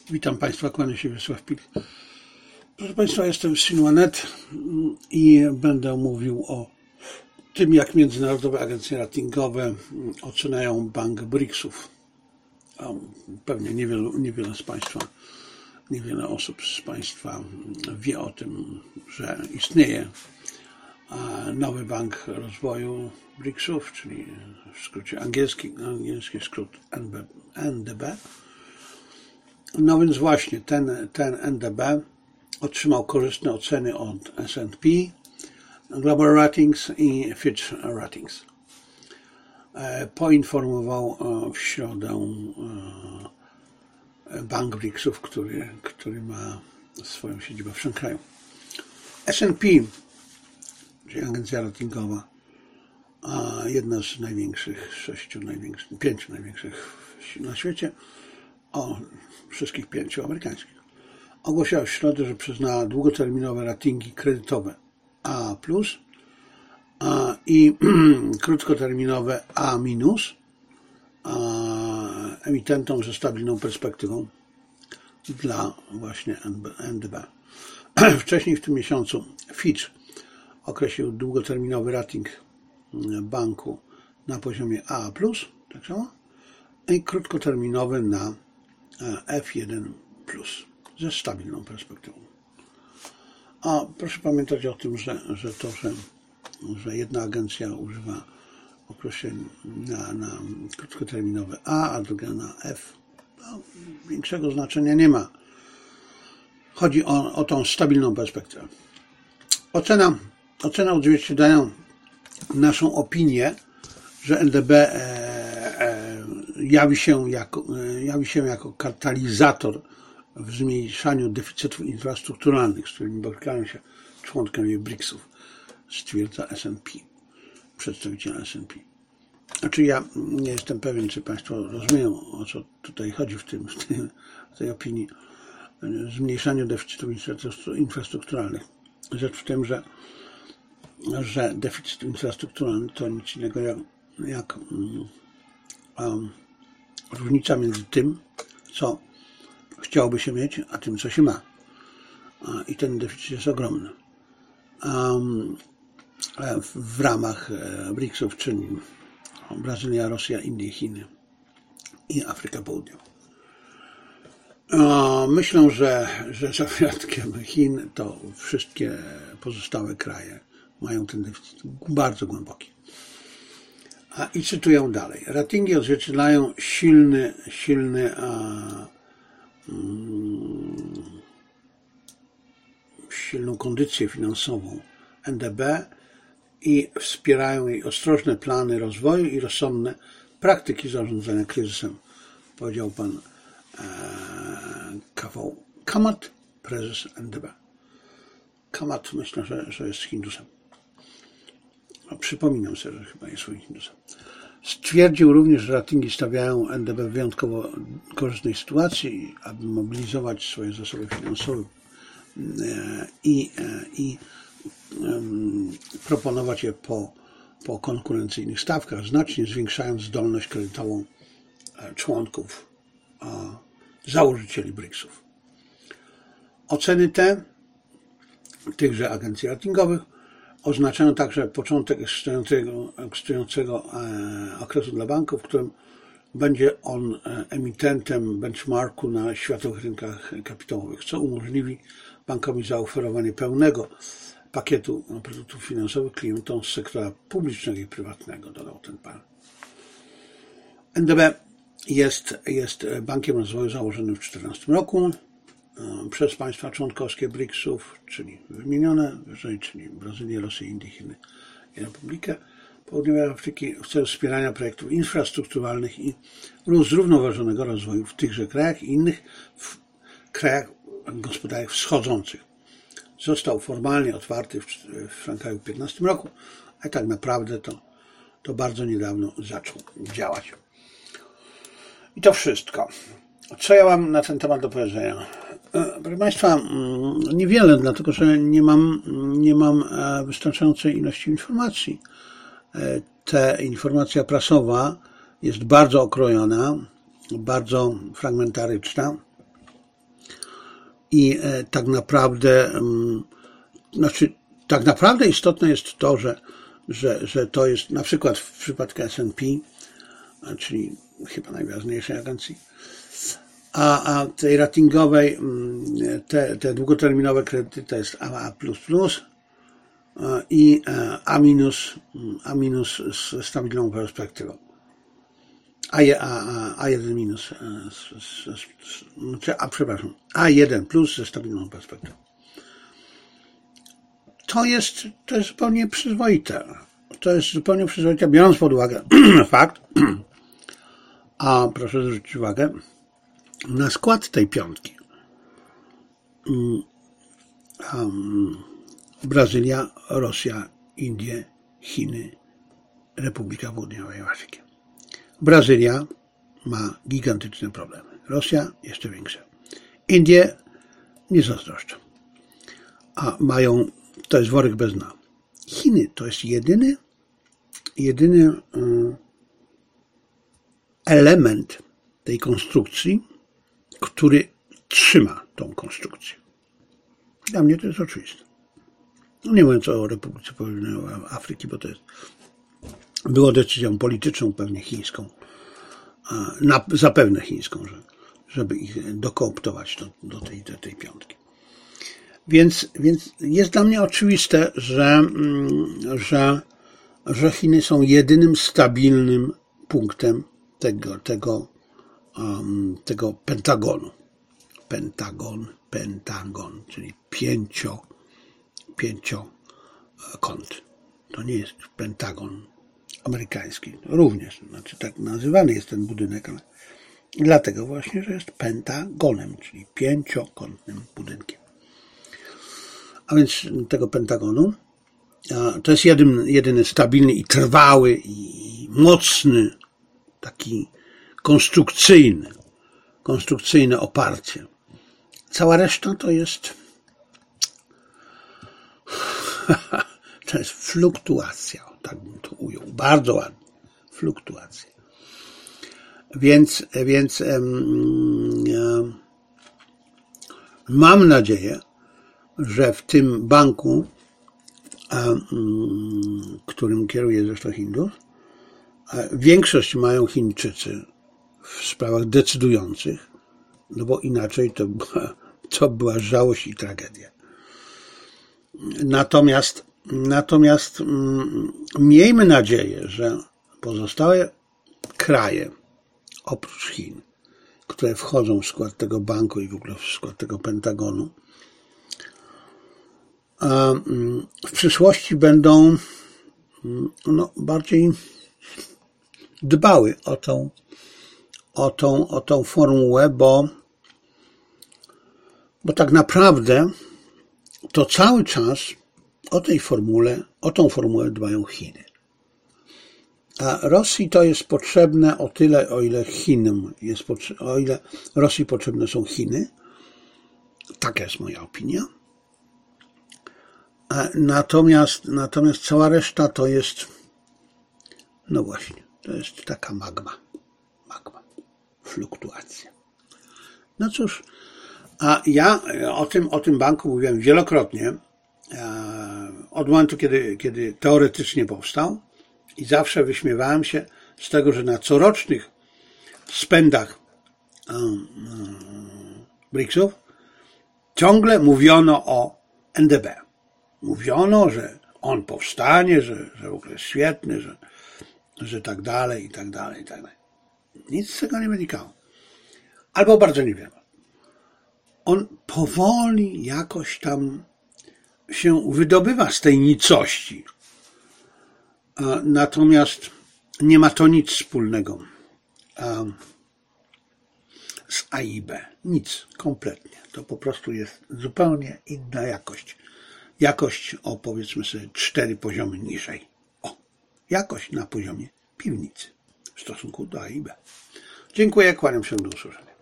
Witam Państwa, kłaniam się Wiesław Pil. Proszę Państwa, jestem z Sinłanet i będę mówił o tym, jak międzynarodowe agencje ratingowe oceniają bank BRICS-ów. Pewnie niewiele osób z Państwa wie o tym, że istnieje nowy bank rozwoju BRICS-ów, czyli w skrócie angielski skrót NDB. No więc właśnie ten NDB otrzymał korzystne oceny od S&P, Global Ratings i Fitch Ratings. Poinformował w środę bank BRICS-ów, który ma swoją siedzibę w Szanghaju. S&P, czyli agencja ratingowa, jedna z największych, 5 największych na świecie, wszystkich 5 amerykańskich, ogłosiła w środę, że przyznała długoterminowe ratingi kredytowe A+, i krótkoterminowe A- emitentom ze stabilną perspektywą dla właśnie NDB. Wcześniej w tym miesiącu Fitch określił długoterminowy rating banku na poziomie A+, tak samo, i krótkoterminowy na F1+, ze stabilną perspektywą. Proszę pamiętać o tym, że jedna agencja używa określeń na krótkoterminowe A druga na F. Większego znaczenia nie ma. Chodzi o tą stabilną perspektywę. Ocena odzwierciedlają naszą opinię, że NDB jawi się jako katalizator w zmniejszaniu deficytów infrastrukturalnych, z którymi borykają się członkowie BRICS-ów, stwierdza S&P, przedstawiciel S&P. Znaczy ja nie jestem pewien, czy Państwo rozumieją, o co tutaj chodzi w tej opinii. Zmniejszaniu deficytów infrastrukturalnych. Rzecz w tym, że deficyt infrastrukturalny to nic innego jak różnica między tym, co chciałoby się mieć, a tym, co się ma. I ten deficyt jest ogromny. W ramach BRICS-ów, czyli Brazylia, Rosja, Indie, Chiny i Afryka Południowa. Myślę, że za wyjątkiem Chin to wszystkie pozostałe kraje mają ten deficyt bardzo głęboki. I cytuję dalej. Ratingi odzwierciedlają silną kondycję finansową NDB i wspierają jej ostrożne plany rozwoju i rozsądne praktyki zarządzania kryzysem, powiedział pan Kamat, prezes NDB. Kamat, myślę, że jest Hindusem. Przypominam sobie, że chyba jest Hindusem. Stwierdził również, że ratingi stawiają NDB w wyjątkowo korzystnej sytuacji, aby mobilizować swoje zasoby finansowe i proponować je po konkurencyjnych stawkach, znacznie zwiększając zdolność kredytową członków założycieli BRICS-ów. Oceny tychże agencji ratingowych oznaczają także początek ekscytującego okresu dla banków, w którym będzie on emitentem benchmarku na światowych rynkach kapitałowych, co umożliwi bankowi zaoferowanie pełnego pakietu produktów finansowych klientom z sektora publicznego i prywatnego, dodał ten pan. NDB jest bankiem rozwoju założonym w 2014 roku przez państwa członkowskie BRICS-ów, czyli wymienione wyżej, czyli Brazylię, Rosję, Indię, Chiny i Republikę Południowej Afryki w celu wspierania projektów infrastrukturalnych i zrównoważonego rozwoju w tychże krajach i innych krajach gospodarek wschodzących. Został formalnie otwarty w Szanghaju w 2015 roku, a tak naprawdę to bardzo niedawno zaczął działać. I to wszystko. Co ja mam na ten temat do powiedzenia? Proszę Państwa, niewiele, dlatego że nie mam wystarczającej ilości informacji. Ta informacja prasowa jest bardzo okrojona, bardzo fragmentaryczna i tak naprawdę, tak naprawdę istotne jest to, że to jest na przykład w przypadku S&P, czyli chyba najważniejszej agencji, a tej ratingowej, te długoterminowe kredyty to jest AA++ i A- z stabilną perspektywą. A1 minus, przepraszam, A1+ ze stabilną perspektywą. To jest zupełnie przyzwoite. To jest zupełnie przyzwoite, biorąc pod uwagę fakt, a proszę zwrócić uwagę na skład tej piątki. Brazylia, Rosja, Indie, Chiny, Republika Południowej Afryki. Brazylia ma gigantyczne problemy. Rosja jeszcze większe. Indie nie zazdroszczą. A mają, to jest worek bez dna. Chiny to jest jedyny element tej konstrukcji, który trzyma tą konstrukcję. Dla mnie to jest oczywiste. No nie mówiąc o Republice Południowej Afryki, bo to było decyzją polityczną, pewnie chińską, zapewne chińską, żeby ich dokooptować do tej piątki. Więc jest dla mnie oczywiste, że Chiny są jedynym stabilnym punktem tego pentagonu. Pentagon, czyli pięciokąt. To nie jest pentagon amerykański. Również, znaczy tak nazywany jest ten budynek, ale dlatego właśnie, że jest pentagonem, czyli pięciokątnym budynkiem. A więc tego pentagonu to jest jedyny stabilny i trwały i mocny, taki konstrukcyjne oparcie. Cała reszta to jest fluktuacja, tak bym to ujął, bardzo ładnie, fluktuacja. Więc mam nadzieję, że w tym banku, którym kieruje zresztą Hindus, większość mają Chińczycy w sprawach decydujących, no bo inaczej to była żałość i tragedia. Natomiast miejmy nadzieję, że pozostałe kraje, oprócz Chin, które wchodzą w skład tego banku i w ogóle w skład tego Pentagonu, w przyszłości będą bardziej dbały o tą formułę, bo tak naprawdę to cały czas o tą formułę dbają Chiny. A Rosji to jest potrzebne o tyle, o ile Rosji potrzebne są Chiny. Taka jest moja opinia. Natomiast cała reszta to jest, no właśnie, to jest taka magma, fluktuacja. No cóż, a ja o tym banku mówiłem wielokrotnie, od momentu, kiedy teoretycznie powstał, i zawsze wyśmiewałem się z tego, że na corocznych spędach BRICS-ów ciągle mówiono o NDB. Mówiono, że on powstanie, że w ogóle jest świetny, że tak dalej, i tak dalej, i tak dalej. Nic z tego nie wynikało. Albo bardzo niewiele. On powoli jakoś tam się wydobywa z tej nicości. Natomiast nie ma to nic wspólnego z AIB. Nic, kompletnie. To po prostu jest zupełnie inna jakość. Jakość o, powiedzmy sobie, 4 poziomy niżej. Jakość na poziomie piwnicy w stosunku do AIB. Dziękuję, kłaniam się, do usłyszenia.